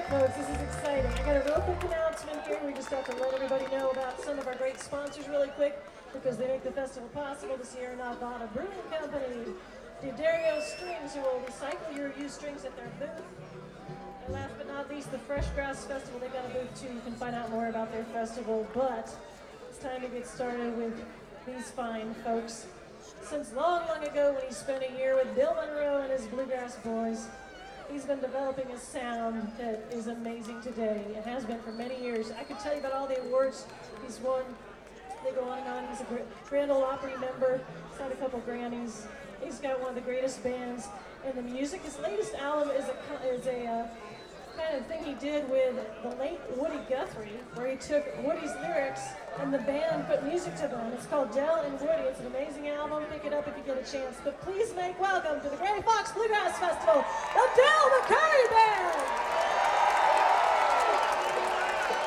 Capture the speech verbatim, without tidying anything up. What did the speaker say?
Folks, this is exciting. I got a real quick announcement here. We just have to let everybody know about some of our great sponsors really quick because they make the festival possible this year. Navada Brewing Company, D'Addario Strings, who will recycle your used strings at their booth. And last but not least, the Fresh Grass Festival. They've got a booth too. You can find out more about their festival. But it's time to get started with these fine folks. Since long, long ago when he spent a year with Bill Monroe and his Bluegrass Boys, he's been developing a sound that is amazing today. It has been for many years. I could tell you about all the awards he's won. They go on and on. He's a Grand Ole Opry member. He's had a couple Grammys. He's got one of the greatest bands in the music. His latest album is a, is a uh, kind of thing he did with the late Woody Guthrie, where he took Woody's lyrics and the band put music to them. It's called Del and Woody. It's an amazing album. Pick it up if you get a chance. But please make welcome to the Gray Fox Bluegrass Festival, the Del McCurry Band!